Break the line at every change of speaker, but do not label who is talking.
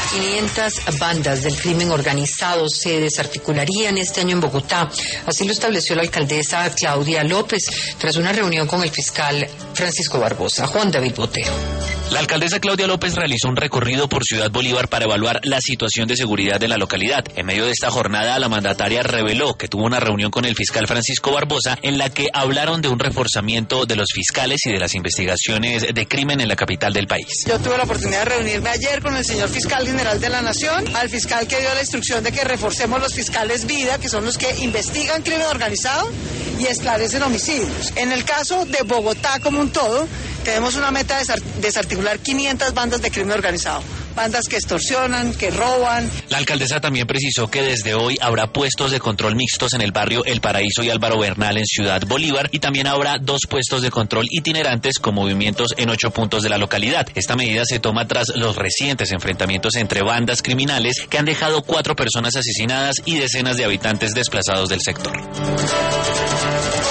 500 bandas del crimen organizado se desarticularían este año en Bogotá. Así lo estableció la alcaldesa Claudia López tras una reunión con el fiscal Francisco Barbosa. Juan David Botero.
La alcaldesa Claudia López realizó un recorrido por Ciudad Bolívar para evaluar la situación de seguridad de la localidad. En medio de esta jornada, la mandataria reveló que tuvo una reunión con el fiscal Francisco Barbosa en la que hablaron de un reforzamiento de los fiscales y de las investigaciones de crimen en la capital del país.
Yo tuve la oportunidad de reunirme ayer con el señor fiscal general de la Nación, al fiscal que dio la instrucción de que reforcemos los fiscales vida, que son los que investigan crimen organizado y esclarecen homicidios. En el caso de Bogotá como un todo, tenemos una meta de desarticular 500 bandas de crimen organizado. Bandas que extorsionan, que roban.
La alcaldesa también precisó que desde hoy habrá puestos de control mixtos en el barrio El Paraíso y Álvaro Bernal en Ciudad Bolívar y también habrá 2 puestos de control itinerantes con movimientos en 8 puntos de la localidad. Esta medida se toma tras los recientes enfrentamientos entre bandas criminales que han dejado 4 personas asesinadas y decenas de habitantes desplazados del sector.